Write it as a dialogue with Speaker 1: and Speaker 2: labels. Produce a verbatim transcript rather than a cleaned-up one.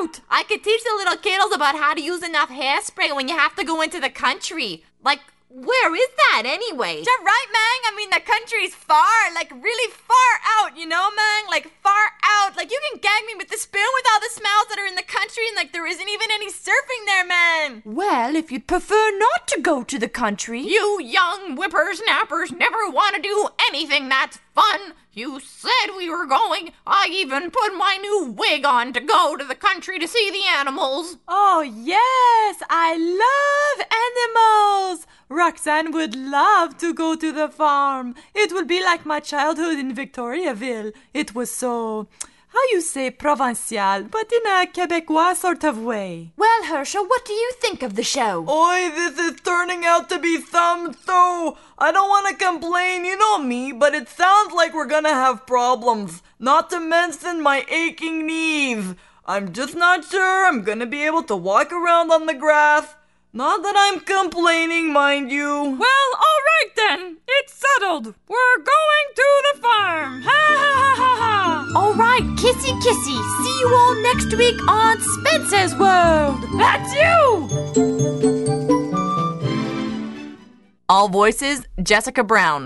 Speaker 1: out!
Speaker 2: I could teach the little kiddos about how to use enough hairspray when you have to go into the country. Like, where is that anyway?
Speaker 1: You're right, Mang. I mean, the country's far, like really far out, you know, Mang? Like far out. Like you can gag me with the spoon with all the smells that are in the country and like there isn't even any surfing there, man.
Speaker 3: Well, if you'd prefer not to go to the country...
Speaker 2: You young whippersnappers never want to do anything that's fun. You said we were going. I even put my new wig on to go to the country to see the animals.
Speaker 1: Oh, yes. I love animals. Roxanne would love to go to the farm. It will be like my childhood in Victoriaville. It was so, how you say, provincial, but in a Quebecois sort of way.
Speaker 3: Well, Herschel, what do you think of the show?
Speaker 4: Oi, this is turning out to be some so... I don't want to complain, you know me, but it sounds like we're gonna have problems. Not to mention my aching knees. I'm just not sure I'm gonna be able to walk around on the grass. Not that I'm complaining, mind you.
Speaker 1: Well, all right then. It's settled. We're going to the farm. Ha ha ha ha ha.
Speaker 3: All right, kissy kissy. See you all next week on Spencer's World.
Speaker 1: That's you!
Speaker 2: All voices, Jessica Brown.